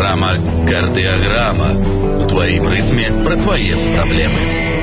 Праграма «Кардиограмма». У твоім ритмі про твои проблемы.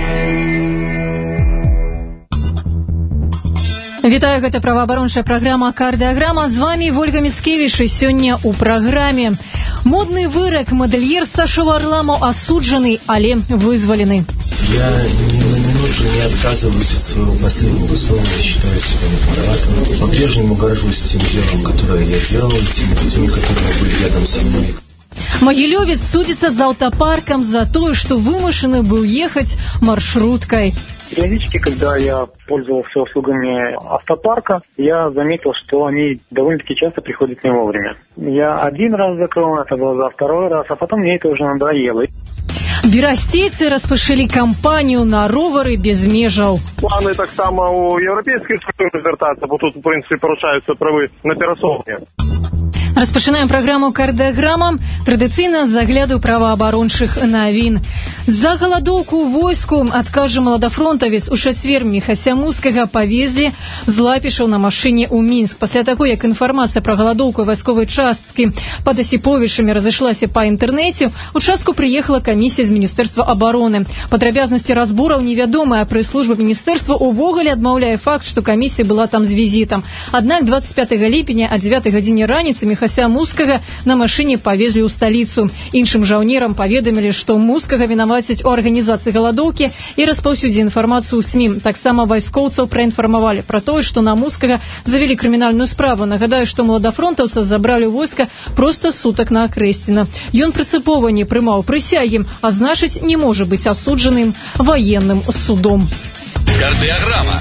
Вітаю, гэта праваабарончая праграма «Кардиограмма». З вами Ольга Міцкевіч, і сёння ў праграме. Модны вырак, модельер Саша Варламов осудженный, але вызволены. Я ни на минуту не отказываюсь от своего последнего слова, считаю себя неправильным. По-прежнему горжусь тем делом, которое я делал, и теми людьми, которые были рядом со мной. Могилевец судится за автопарком за то, что вымышленный был ехать маршруткой. Периодически, когда я пользовался услугами автопарка, я заметил, что они довольно-таки часто приходят не вовремя. Я один раз закрыл, это было за второй раз, а потом мне это уже надоело. Берастейцы распашылі кампанію на ровары без межаў. Планы таксама у еўрапейскай структуры звяртацца, бо тут, у прынцыпе, парушаюцца правы на перасоўкі. Распачынаем праграму «Кардиограмма» традыцыйна з агляду праваабарончых навін. За галадоўку ў войску, адкажа маладафронтавец, у чацвер Міхася Мускага павезлі з Лапішаў на машыне ў Мінск. Пасля таго, як інфармацыя пра галадоўку вайсковай часткі пад Асіповічамі разышлася па інтэрнэце, у частку прыехала камісія з Міністэрства абароны. Падрабязнасці разбораў невядомая, а прэс-служба міністэрства увогуле адмаўляе факт, што камісія была там з візітам. Аднак 25 ліпеня о 9 гадзіне раніцы Міхася Мускага на машыне павезлі ў сталіцу. Іншым жаўнерам паведамілі, што Мускага вінавацяць у арганізацыі галадоўкі і распаўсюдзе інфармацыю ў СМІ. Таксама вайскоўцаў праінфармавалі пра тое, што на Мускага завялі крымінальную справу. Нагадаю, што маладафронтаўца забралі ў войска проста сутак на Акрэсціна. Ён прынцыпова не прымаў прысягі, а значыць не можа быць асуджаным военным судом. Кардиограмма.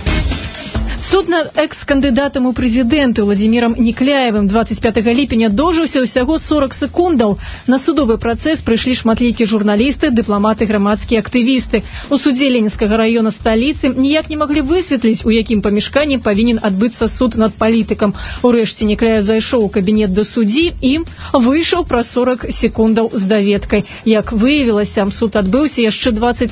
Суд над экс-кандыдатам у прэзідэнты Владзімірам Нікляевым 25 ліпеня доўжыўся ўсяго 40 секундаў. На судовы працэс прыйшлі шматлікія журналісты, дыпламаты, грамадскія актывісты. У судзе Ленінскага раёна сталіцы ніяк не маглі высветліць, у якім памяшканні павінен адбыцца суд над палітыкам. Урэшце Нікляев зайшоў у кабінет да суддзі і выйшаў праз 40 секундаў з даведкай. Як выявілася, суд адбыўся яшчэ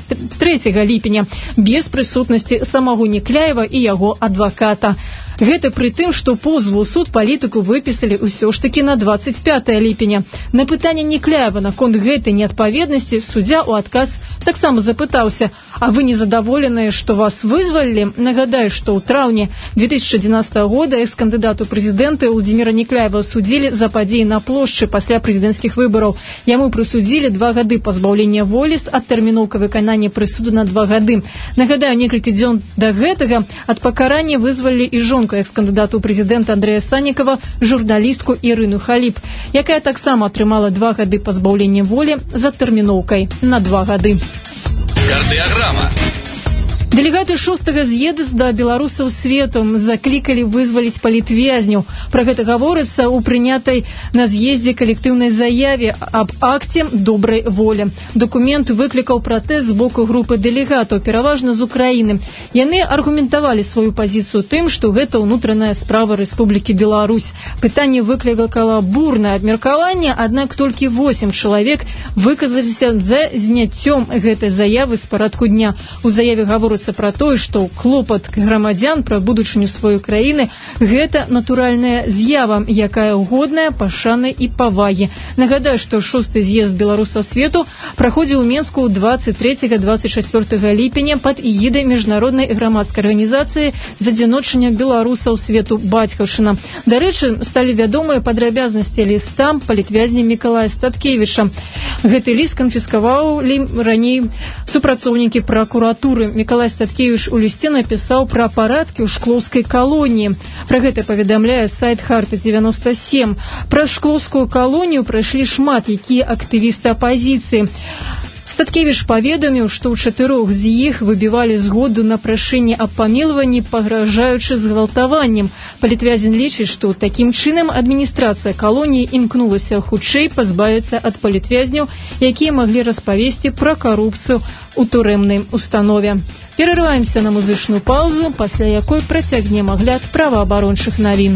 23 ліпеня без прысутнасці самого Нікляева і яго адваката. Гэта пры тым, што позву ў суд палітыку выпісалі ўсё ж такі на 25 ліпеня. На пытанне Нікляева наконт гэтай неадпаведнасці суддзя ў адказ таксама запытаўся: а вы не задаволеныя, што вас вызвалілі? Нагадаю, што ў траўні 2011 года экс-кандыдату прэзідэнты Владзіміра Нікляева судзілі за падзеі на плошчы пасля прэзідэнцкіх выбараў. Яму прысудзілі 2 гады пазбаўлення волі з адтэрміноўкай выканання прысуду на 2 гады. Нагадаю, некалькі дзён да гэтага ад пакарання вызвалілі і жонку экс-кандыдату ў прэзідэнта Андрэя Саннікава, журналістку Ірыну Халіп, якая таксама атрымала 2 гады пазбаўлення волі з адтэрміноўкай на 2 гады. Кардиограмма. Дэлегаты 6-го з'езда беларусаў свету заклікалі вызваліць палітвязняў. Пра гэта гаворыцца ў прынятай на з'ездзе калектыўнай заяве аб акце добрай волі. Документ выклікаў пратэст з боку групы дэлегатаў, пераважна з Украіны. Яны аргументавалі сваю пазіцыю тым, што гэта ўнутраная справа Рэспублікі Беларусь. Пытанне выклікала бурнае абмеркаванне, аднак толькі 8 чалавек выказаліся за зняццём гэтай заявы з парадку дня. У заяве гаворыцца пра тое, што клопат грамадзян пра будучыню сваёй краіны – гэта натуральная з'ява, якая годная пашаны і павагі. Нагадаю, што 6-й з'езд беларусаў свету праходзіў у Менску 23-24 ліпеня пад эгідай міжнароднай грамадскай арганізацыі з адзіночання беларусаў свету «Бацькаўшчына». Дарэчы, сталі вядомыя падрабязнасці ліста палітвязня Мікалая Статкевіча. Гэты ліст канфіскавалі раней супрацоўнікі пракуратуры. Мікалай Статкевіч у лісце напісаў пра парадкі ў шклоўскай калоніі. Пра гэта паведамляе сайт Харты-97. Праз шклоўскую калонію прайшлі шмат якія актывісты апазіцыі. Статкевіч паведаміў, што ў 4 з іх выбівалі згоду на прашэнне аб памілаванні, пагражаючы згвалтаваннем. Палітвязень лічыць, што такім чынам адміністрацыя калоніі імкнулася хутчэй пазбавіцца ад палітвязняў, якія маглі распавесці пра карупцыю у турэмнай установе. Перерываемся на музычную паузу, пасля якой працягнем агляд праваабарончых навін.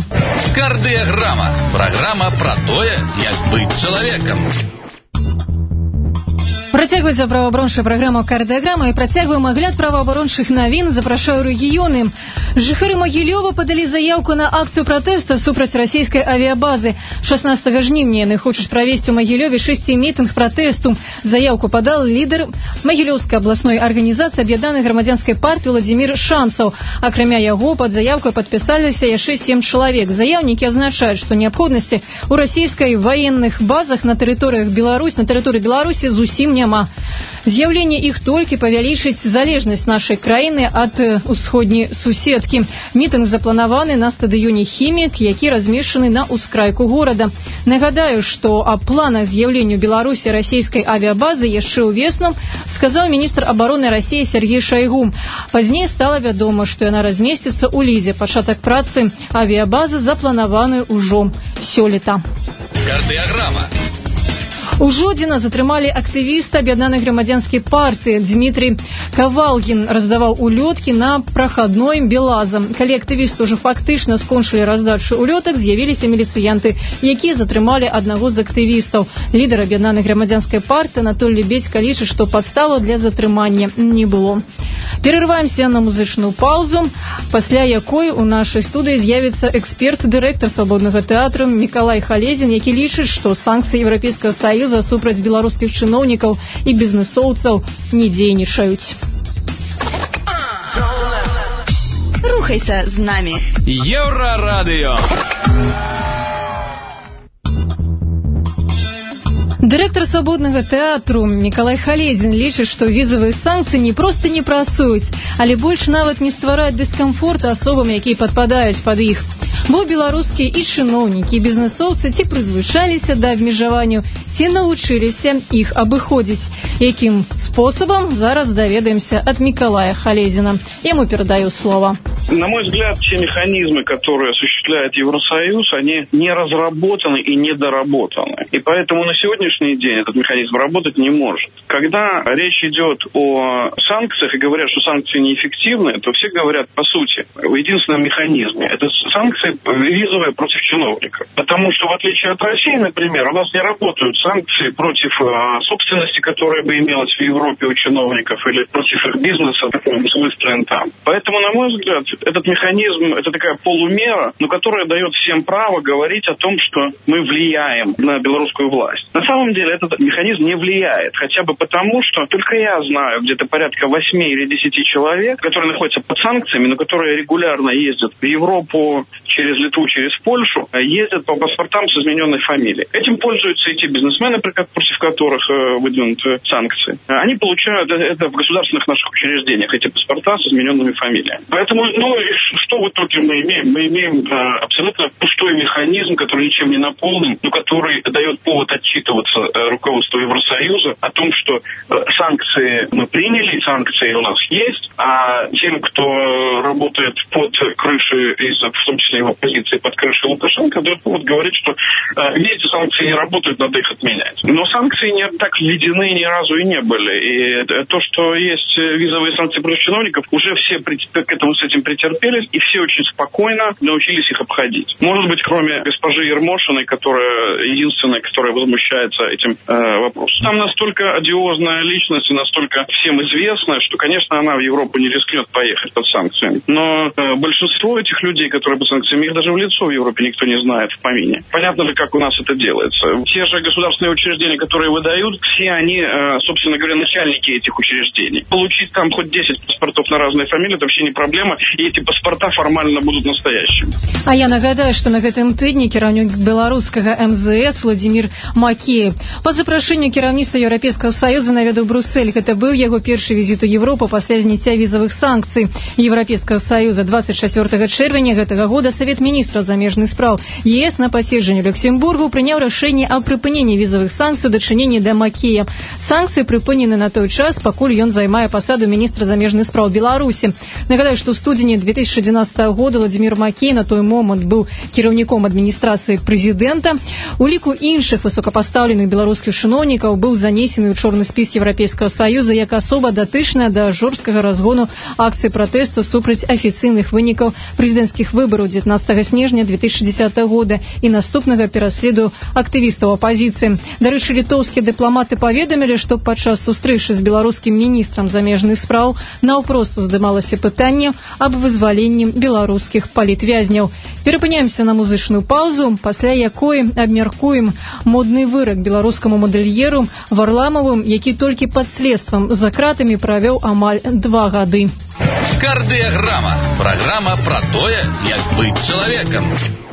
Кардиограмма. Программа про тое, як быць чалавекам. Працягваецца праваабарончая праграма «Кардыаграма» і працягваем агляд праваабарончых навін. Запрашаю рэгіёны. Жыхары Магілёва падалі заяўку на акцыю пратэсту супраць расійскай авіябазы. 16 жніўня яны хочуць правесці ў Магілёве 6 мітынг пратэсту. Заяўку падал лідар Магілёўскай абласной арганізацыі аб'яднанай грамадзянскай партыі Владзімір Шанцаў. Акрамя яго пад заяўкай падпісаліся яшчэ 7 чалавек. Заяўнікі азначаюць, што неабходнасці ў расійскай ваенных базах на тэрыторыі Беларусі зусім няма. З'яўленне іх толькі павялічыць залежнасць нашай краіны ад усходняй суседкі. Мітынг запланаваны на стадыёне «Хімік», які размешчаны на ўскрайку горада. Нагадаю, што аб планах з'яўлення ў Беларусі расійскай авіябазы яшчэ ўвесну сказаў міністр абароны Расіі Сергей Шайгу. Пазней стала вядома, што яна размесціцца ў Лідзе. Пачатак працы авіябазы запланаваны ўжо сёлета. Кардыаграма. У Жодзіна затрымалі актывіста аб'яднанай грамадзянскай партыі. Дмітрий Кавалгін раздаваў улёткі на прахадной Белазам. Калі актывісты ўжо фактычна скончылі раздачу улётак, з'явіліся міліцыянты, якія затрымалі аднаго з актывістаў. Лідар аб'яднанай грамадзянскай партыі Анатоль Лебедзька лічыць, што падставаў для затрымання не было. Перарываемся на музычную паузу, пасля якой у нашай студыі з'явіцца эксперт-дырэктар свабоднага тэатру Мікалай Халезін, які лічыць, што санкцыі Еўрапейскага Саюза супраць беларускіх чыноўнікаў і бізнэсоўцаў не дзейнічаюць. Рухайся з намі. Еўрарадыё. Дырэктар свабоднага тэатру Мікалай Халезін лічыць, што візавыя санкцыі не проста не працуюць, але больш нават не ствараюць дыскамфорту асобам, якія падпадаюць пад іх. Бо беларускія і чыноўнікі, і бізнэсоўцы ці прызвычаліся да абмежаванняў, ці навучыліся іх абыходзіць. Якім спосабам, зараз даведаемся от Миколая Халезина. Ему передаю слово. На мой взгляд, те механизмы, которые осуществляет Евросоюз, они не разработаны и недоработаны. И поэтому на сегодняшний день этот механизм работать не может. Когда речь идет о санкциях и говорят, что санкции неэффективны, то все говорят, по сути, в единственном механизме. Это санкции визовые против чиновников. Потому что, в отличие от России, например, у нас не работают санкции против собственности, которая бы имелась в Европе у чиновников, или против их бизнеса, такой выстроен там. Поэтому, на мой взгляд, этот механизм, это такая полумера, но которая дает всем право говорить о том, что мы влияем на белорусскую власть. На самом деле этот механизм не влияет, хотя бы потому, что только я знаю где-то порядка 8 или 10 человек, которые находятся под санкциями, но которые регулярно ездят в Европу через Литву, через Польшу, ездят по паспортам с измененной фамилией. Этим пользуются и те бизнесмены, против которых выдвинуты санкции. Они получают это в государственных наших учреждениях, эти паспорта с измененными фамилиями. Поэтому, что в итоге мы имеем? Мы имеем абсолютно пустой механизм, который ничем не наполнен, но который дает повод отчитываться руководству Евросоюза о том, что санкции мы приняли, санкции у нас есть, а тем, кто работает под крышей, в том числе его позиции под крышей Лукашенко, дает повод говорить, что видите, санкции не работают, надо их отменять. Но санкции не так введены ни разу и не были. И то, что есть визовые санкции против чиновников, уже все к этому с этим претерпелись, и все очень спокойно научились их обходить. Может быть, кроме госпожи Ермошиной, которая единственная, которая возмущается этим вопросом. Там настолько одиозная личность и настолько всем известная, что, конечно, она в Европу не рискнет поехать под санкциями. Но большинство этих людей, которые под санкциями, их даже в лицо в Европе никто не знает в помине. Понятно ли, как у нас это делается? Те же государственные учреждения, которые выдают, все они, собственно говоря, начальники этих учреждений. Получить там хоть 10 паспортов на разные фамилии, это вообще не проблема, и эти паспорта формально будут настоящими. А я нагадаю, што на гэтым тыдні кіраўнік беларускага МЗС Владзімір Макеев па запрашэнню кіраўніцтва Еўрапейскага Саюза наведаў Брюссель. Гэта быў яго першы візіт у Европу пасля зняцця візавых санкцый Еўрапейскага Саюза. 24 чэрвеня гэтага года Савет міністраў замежных спраў ЕС на паседжанні Люксембургу прыняў рашэнне аб прыпыненні візавых санкцый у дачыненні да Макея. Санкцыі прыпынены на той час, пакуль ён займае пасаду міністра замежных спраў Беларусі. Нагадаю, што ў студзені 2011 года Владзімір Макей на той момант быў кіраўніком адміністрацыі прэзідэнта. У ліку іншых высокапастаўленых беларускіх чыноўнікаў быў занесены ў чорны спіс Еўрапейскага Саюза як асоба датычная да жорсткага разгону акцый пратэсту супраць афіцыйных вынікаў прэзідэнцкіх выбараў 19 снежня 2010 года і наступнага перад пераследу актывістаў апазіцыі. Дарэчы, літоўскія дыпламаты паведамілі, што падчас сустрэчы з беларускім міністрам замежных спраў наўпрост уздымалася пытанне аб вызваленні беларускіх палітвязняў. Перапыняемся на музычную паузу, пасля якой абмяркуем модны вырак беларускаму мадэльеру Варламову, які толькі пад следствам за кратамі правёў амаль 2 гады. Кардыяграма. Программа про тое, як быць чалавекам.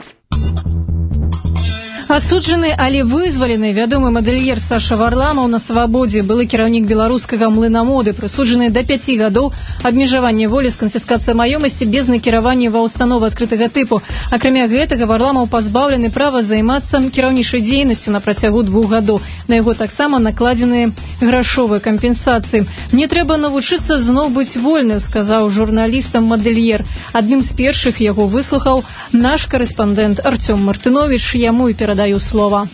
Асуджаны, але вызвалены вядомы мадэльер Саша Варламов на свабодзе, былы кіраўнік беларускага млына моды, прысуджаны да 5 гадоў абмежавання волі з канфіскацыяй маёмасці без накіравання ва ўстановы адкрытага тыпу. Акрамя гэтага, Варламов пазбаўлены права займацца кіраўнічай дзейнасцю на працягу 2 гадоў. На яго таксама накладзеныя грашовыя кампенсацыі. «Мне трэба навучыцца зноў быць вольным», сказаў журналістам мадэльер. Адным з першых яго выслухаў наш корэспандэнт Артём Мартынович, яму і перадаю слово.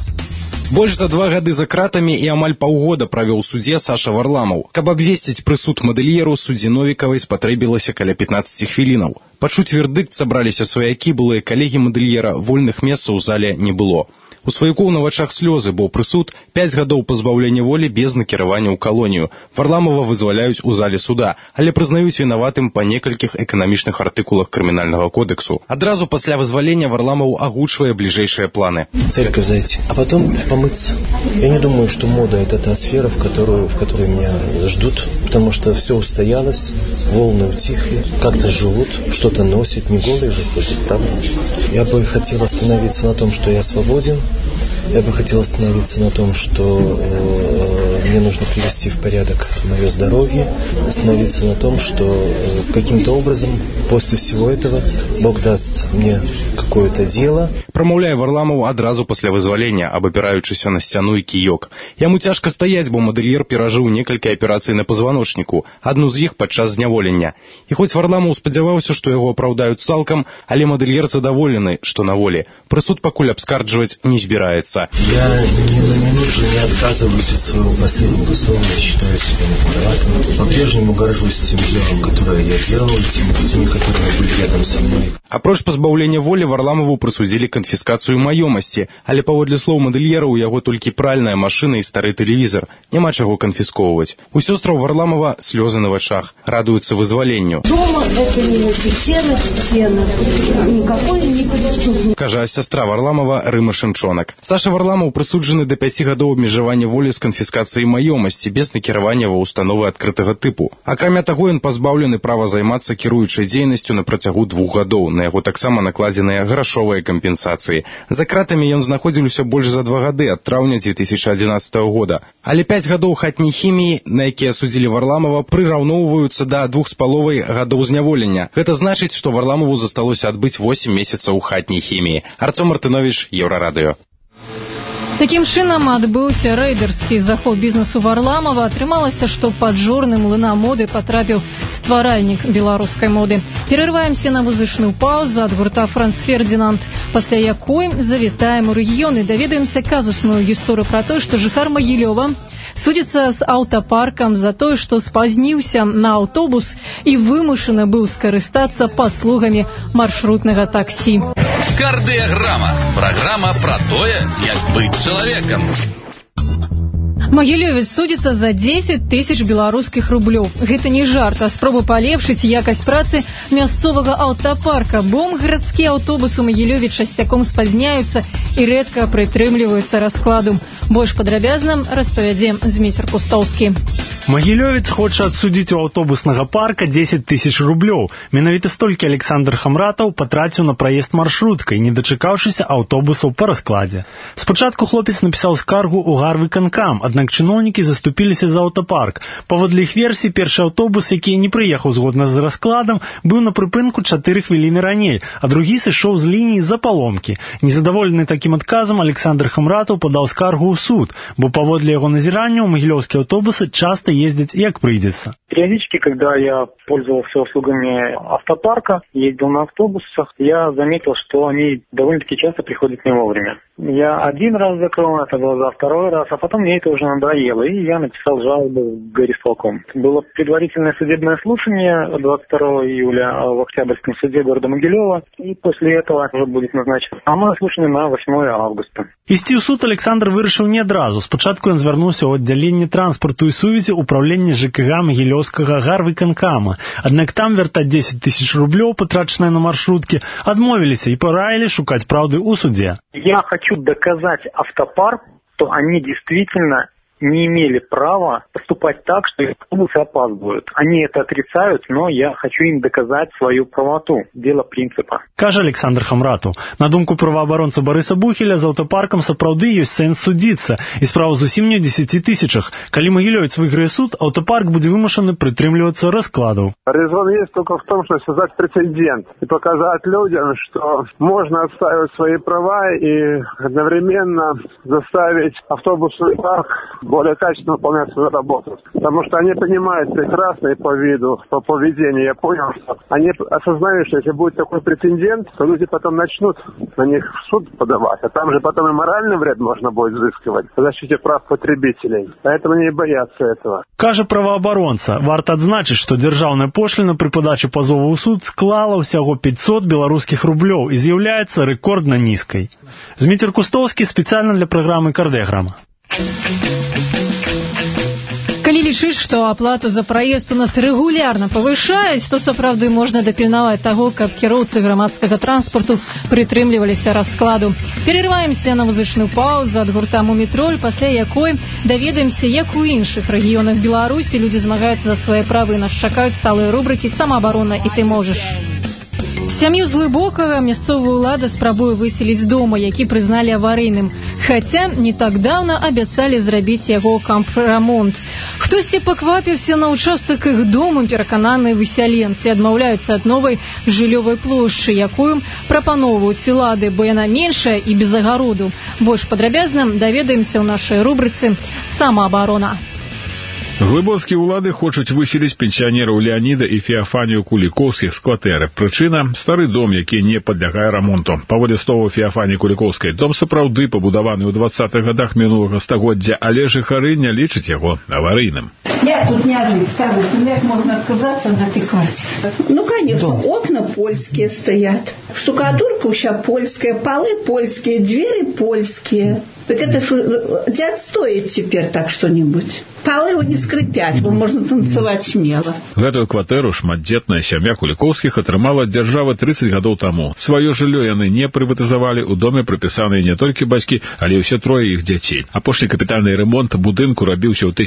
Больш за 2 гады за кратамі і амаль паўгода правёў у судзе Саша Варламов. Каб абвесціць прысуд мадэльеру, суддзі Новікавай спатрэбілася каля 15 хвілінаў. Пачуць вердыкт сабраліся сваякі, былыя калегі мадэльера, вольных месцаў у зале не было. У сваякоў на вачах слёзы, бо прысуд 5 гадоў пазбаўлення волі без накіравання ў калонію. Варламова вызваляюць у зале суда, але прызнаюць вінаватым па некалькіх эканамічных артыкулах крымінальнага кодексу. Адразу пасля вызвалення Варламов агучвае бліжэйшыя планы. Церковь зайти, а потом помыться. Я не думаю, что мода — это та сфера, в которой меня ждут, потому что все устоялось, волны утихли, как-то живут, что-то носят, не голые же ходят, правда? Я бы хотел остановиться на том, что я свободен. Я бы хотел остановиться на том, что мне нужно привести в порядок мое здоровье, остановиться на том, что каким-то образом после всего этого Бог даст мне какое-то дело. Прамаўляе Варламов адразу пасля вызвалення, абапіраючыся на сцяну і кіёк. Яму цяжка стаяць, бо мадэльер перажыў некалькі аперацый на пазваночніку, адну з іх падчас зняволення. І хоць Варламов спадзяваўся, што яго апраўдаюць цалкам, але мадэльер задаволены, што на волі. Прысуд пакуль абскарджваць не збіраецца. Я ни на минуту не отказываюсь от своего последнего слова, я считаю себя неправым. По-прежнему горжусь тем делом, которое я делал, и теми людьми, которые были рядом со мной. Апроч пазбаўлення волі Варламову прысудзілі канфіскацыю маёмасці, але паводле слоў мадэльера у яго толькі пральная машына і стары тэлевізор. Няма чаго канфісковваць. У сёстраў Варламова слёзы на вачах, радуюцца вызваленню. Дома это не стена, никакой не причуд. Кажа сястра Варламова Рыма Шымчонак. Саша Варламов прысуджаны да 5 гадоў абмежавання волі з канфіскацыяй маёмасці без накіравання ва ўстановы адкрытага тыпу. Акрамя таго, ён пазбаўлены права займацца кіруючай дзейнасцю на працягу 2 гадоў. На яго таксама накладзеныя грашовыя кампенсацыі. За кратамі ён знаходзіўся больш за 2 гады ад траўня 2011 года. Але 5 гадоў хатняй хіміі, на якія судзілі Варламова, прыраўноўваюцца да 2,5 гадоў зняволення. Гэта значыць, што Варламову засталося адбыць 8 месяцаў хатняй хіміі. Артём Мартынович, Еўрарадыё. Такім чынам адбыўся рэйдэрскі захоп бізнесу Варламова. Атрымалася, што пад жорны млына моды патрапіў стваральнік беларускай моды. Перарываемся на музычную паузу ад гурта Франц Фердинанд, пасля якой завітаем у рэгіён і даведаемся казусную гісторыю пра тое, што жыхар Магілёва судзіцца з аўтапаркам за тое, што спазніўся на аўтобус і вымушаны быў скарыстацца паслугамі маршрутнага таксі. Кардыяграма. Программа про тое, як быць чалавекам. Магілёвец судзіцца за 10 тысяч беларускіх рублёў. Гэта не жарт, а спроба палепшыць якасць працы мясцовага аўтапарка. Бо гарадскія аўтобусы ў Магілёве часцяком спазняюцца і рэдка прытрымліваюцца раскладу. Больш падрабязна распавядзе Зміцер Кустоўскі. Магілёвец хоча адсудзіць у аўтобуснага парка 10 тысяч рублёў. Менавіта столькі Александр Хамратаў патраціў на праезд маршруткай, не дачакаўшыся аўтобусаў па раскладзе. Спачатку хлопец напісаў скаргу ў гарвыканкам, аднак чыноўнікі заступіліся за аўтапарк. Паводле іх версіі, першы аўтобус, які не прыехаў згодна з раскладам, быў на прыпынку 4 хвіліны раней, а другі сышоў з лініі за паломкі. Незадаволены такім адказам, Александр Хамратаў падаў скаргу ў суд, бо паводле яго назірання ў магілёўскія аўтобусы часта ездить, як придется. Периодически, когда я пользовался услугами автопарка, ездил на автобусах, я заметил, что они довольно-таки часто приходят не вовремя. Я один раз закрыл, это было за второй раз, а потом мне это уже надоело, и я написал жалобу в горисполком. Было предварительное судебное слушание 22 июля в Октябрьском суде города Могилева, и после этого уже будет назначено самое слушание на 8 августа. Ісці ў суд Александр вырашыў не адразу. Спачатку ён звярнуўся ў аддзяленне транспарту і сувязі ўправлення ЖКГ Магілёўскага гарвыканкама. Аднак там вяртаць 10 000 рублёў, патрачаныя на маршруткі, адмовіліся і параілі шукаць праўды ў судзе. Я хочу доказать автопарку, что они действительно не имели права поступать так, что автобусы опаздывают. Они это отрицают, но я хочу им доказать свою правоту. Дело принципа. Кажа Александр Хамратаў. На думку праваабаронца Барыса Бухеля, з аўтапаркам сапраўды ёсць сэнс судзіцца. І справа зусім не ў 10 000. Калі Магілёвец выйграе суд, аўтапарк будзе вымушаны прытрымлівацца раскладаў. Резон есть только в том, что создать прецедент и показать людям, что можно отстаивать свои права и одновременно заставить автобусный парк более качественно выполнять свою работу. Потому что они понимают прекрасно и по виду, по поведению. Я понял, что они осознают, что если будет такой прецедент, то люди потом начнут на них в суд подавать. А там же потом и моральный вред можно будет взыскивать по защите прав потребителей. Поэтому они и боятся этого. Кажа праваабаронца, варта адзначыць, што дзяржаўная пошліна пры падачы пазову ў суд склала ўсяго 500 беларускіх рублёў і з'яўляецца рэкордна нізкай. Зміцер Кустоўскі спецыяльна для праграмы «Кардэграма». Калі лічыць, што аплату за праезд у нас рэгулярна павышаюць, то сапраўды можна дапільнаваць таго, каб кіроўцы грамадскага транспарту прытрымліваліся раскладу. Перарываемся на музычную паузу ад гурта «Мумітроль», пасля якой даведаемся, як у іншых рэгіёнах Беларусі людзі змагаюцца за свае правы. Нас чакаюць сталыя рубрыкі «Самаабарона» і «Ты можаш». Сям'ю з Глыбокага мясцовая ўлада спрабуе выселіць з дома, які прызналі аварыйным. Хаця не так даўна абяцалі зрабіць яго кампрамонт. Хтосьці паквапіўся на ўчастак іх дому, перакананыя высяленцы адмаўляюцца ад новай жыллёвай плошчы, якую прапаноўваюць улады, бо яна меншая і без агароду. Больш падрабязна даведаемся ў нашай рубрыцы «Самаабарона». Глыбоцкія ўлады хочуць выселіць пенсіянераў Леаніда і Феафанію Кулікоўскіх з кватэры. Прычына – стары дом, які не падлягае рамонту. Паводле словаў Феафаніі Кулікоўскай, дом сапраўды пабудаваны ў 20-х годах мінулага стагоддзя, але жыхары не лічаць яго аварыйным. Я тут не жить, скажите, як можно отказаться от этой квартиры? Ну, конечно, окна польские стоят, штукатурка вся польская, полы польские, двери польские. Так это где отстоит теперь так что-нибудь? Полы его не скрипят, его можно танцевать смело. Гэтую кватэру шматдзетная сям'я Кулікоўскіх атрымала ад дзяржавы 30 гадоў таму. Сваё жыллё яны не прыватызавалі, у доме прыпісаныя не толькі бацькі, але і ўсе трое іх дзяцей. Апошні капітальны ремонт будынку рабіўся ў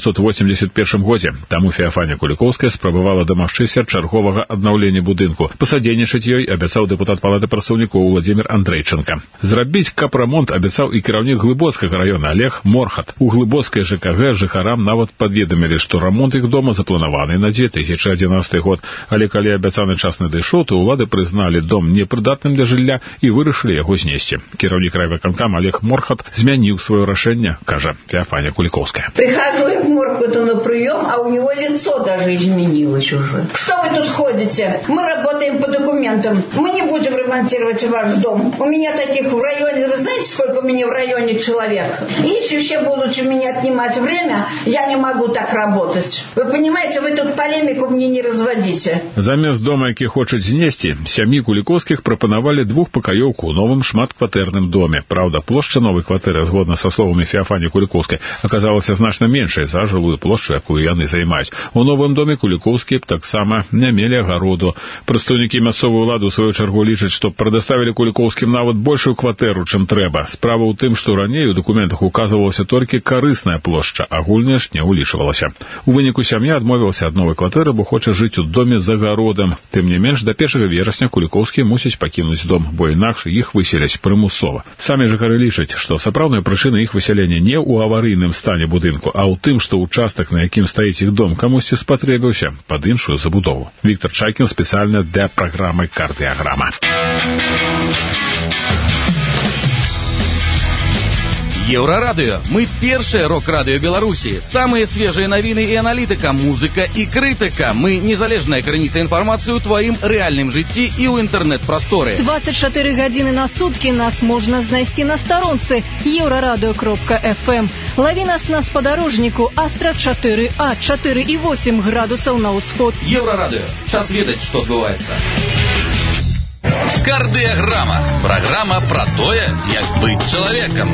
1981 годзе. Таму Феафанія Кулікоўская спрабавала дамагчыся чарговага аднаўлення будынку. Пасадзейнічаць ёй абяцаў дэпутат палаты прадстаўнікоў Владзімір Андрейченка. Зрабіць капрамонт абяцаў і кіраўнік Глыбоцкага раёна Олег Морхат. У Глыбоцкай ЖКГ жыхарам нават паведамілі, што рамонт іх дома запланаваны на 2011 год. Але калі абяцаны час надышоў, то ўлады прызналі дом непрыдатным для жылля і вырашылі яго знесці. Кіраўнік райвыканкама Олег Морхат змяніў сваё рашэнне, кажа Феафанія Кулікоўская. Прихожу я к Морхату на прием, а у него лицо даже изменилось уже. Что вы тут ходите? Мы работаем по документам. Мы не будем ремонтировать ваш дом. У меня таких в районе, вы знаете, сколько у меня в районе человек? Если все будут у меня отнимать время, я не могу так работать. Вы понимаете, вы тут полемику мне не разводите. Замест дома, які хочуць знесці, сям'і Кулікоўскіх прапанавалі двухпакаёўку ў новым шматкватэрным доме. Праўда, плошча новай кватэры, згодна са словамі Феафаніі Кулікоўскай, аказалася значна меншай за жылую плошчу, якую яны займаюць. У новым доме Кулікоўскія таксама не мелі агароду. Прадстаўнікі мясцовай улады ў сваю чаргу лічаць, што прадаставілі Кулікоўскім нават большую кватэру, чым трэба. Справа ў тым, што раней у дакументах указывалася толькі карысная плошча, агульная ж не ўлічвалася. У выніку сям'я адмовілася ад новай кватэры, бо хоча жыць у доме з агародам. Тым не менш, да 1 верасня Кулікоўскія мусяць пакінуць дом, бо інакш іх выселяць прымусова. Самі жыхары лічаць, што сапраўдная прычына іх высялення не ў аварыйным стане будынку, а ў тым, што участак, на якім стаіць іх дом, камусьці спатрэбіўся пад іншую забудову. Віктор Чайкін спецыяльна для праграмы «Кардыаграма». Еўрарадыё. Мы першае рок-радыё Беларусі. Самыя свежыя навіны і аналітыка, музыка і крытыка. Мы незалежная крыніца інфармацыі ў тваім рэальным жыцці і ў інтэрнэт-прасторы. 24 гадзіны на суткі нас можна знайсці на старонцы еўрарадыё.фм. Лаві нас на спадарожніку Астра 4А, 4,8 градусаў на ўсход. Еўрарадыё. Час ведаць, што адбываецца. Кардыяграма. Праграма пра тое, як быць чалавекам.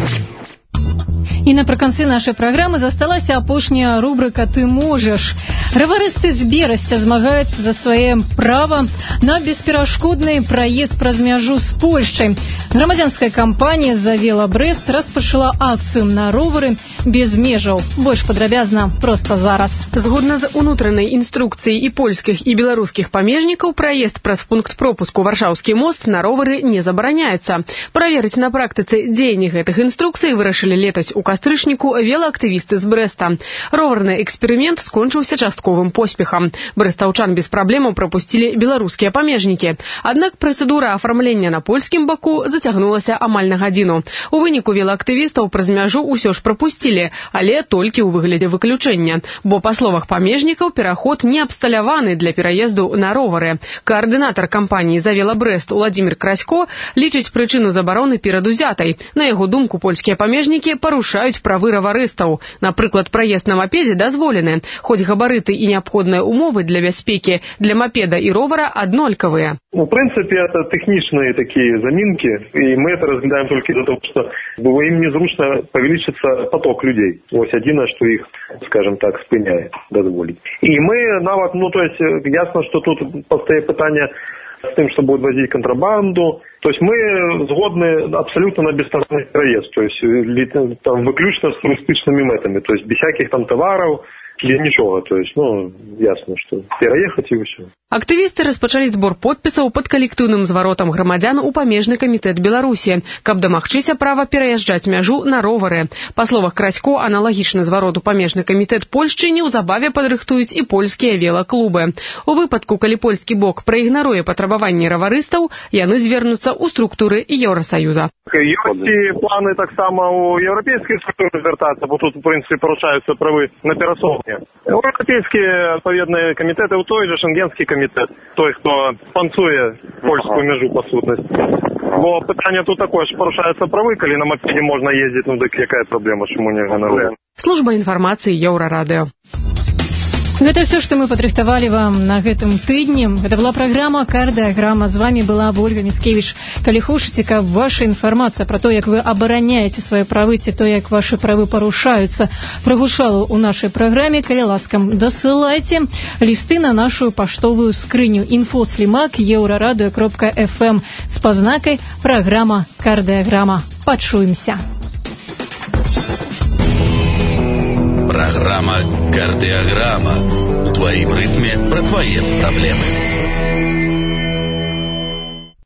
І напрыканцы нашай праграмы засталася апошняя рубрыка «Ты можаш». Раварысты з Берасця змагаюцца за свае права на бесперашкодны праезд праз мяжу з Польшчай. Грамадзянская кампанія «За Велабрэст» распачала акцыю на ровары без межаў. Больш падрабязна проста зараз. Згодна з унутранай інструкцыяй і польскіх, і беларускіх памежнікаў, праезд праз пункт пропуску Варшаўскі мост на ровары не забараняецца. Праверыць на практыцы дзеянні гэтых інструкцый вырашылі летась у кастрычніку велаактывісты з Брэста. Роварны эксперымент скончыўся частковым поспехам. Брэстаўчан без праблемаў прапусцілі беларускія памежнікі. Аднак працэдура афармлення на польскім баку зацягнулася амаль на гадзіну. У выніку велаактывістаў праз мяжу ўсё ж прапусцілі, але толькі ў выглядзе выключэння, бо, па словах памежнікаў, пераход не абсталяваны для пераезду на ровары. Каардынатар кампаніі «За Велабрэст» Уладзімір Красько лічыць прычыну забароны перадузятай. На яго думку, польскія памежнікі парушаюць правы раварыстаў. Напрыклад, праезд на мапедзе дазволены, хоць габарыты і неабходныя умовы для бяспекі для мапеда і ровара аднолькавыя. В принципе, это техничные такие заминки, и мы это разглядаем только из-за того, что им незручно повеличится поток людей. Вот единое, что их, скажем так, спыняет, дозволить. И мы нават, то есть, ясно, что тут постає питання с тем, что будет возить контрабанду. То есть мы згодны абсолютно на бессторонний проезд, то есть там выключно с туристичными метами, то есть без всяких там товаров, или нічого, то есть, ясно, что переехать и все. Актывісты распачалі збор подпісаў пад калектыўным зваротам грамадзян у памежны камітэт Беларусі, каб дамагчыся права пераязджаць мяжу на ровары. Па словах Красько, аналагічны зварот у памежны камітэт Польшчы неўзабаве падрыхтуюць і польскія велаклубы. У выпадку, калі польскі бок праігнаруе патрабаванні раварыстаў, яны звернуцца ў структуры Еўрасаюза. Ёсць і планы таксама у еўрапейскай структуры звяртацца, бо тут, в принципе, парушаюцца правы на перасоўкі. Еўрапейскія адпаведныя камітэты, у той же шенгенскі камітэт, той, хто спансуе польскую мяжу па сутнасці. Бо пытанне тут такое, що парушаюцца правы, калі на мапедзе можна ездзіць, дык якая праблема, чаму не ганарэ? Служба інфармацыі Еўрарадыё. Гэта все, што мы падрыхтавалі вам на гэтым тыдні. Гэта была праграма «Кардыяграма». З вами была Ольга Міскевіч. Калі хочаце, каб ваша інфармацыя пра то, як вы абараняеце свае правы, ці то, як вашы правы парушаюцца, прагучала ў нашай праграме, калі ласкам дасылайце лісты на нашу паштовую скрыню info@euraradыё.fm з пазнакай «Праграма Кардыяграма». Пачуемся. Программа «Кардиограмма». У твоим ритме про твои проблемы.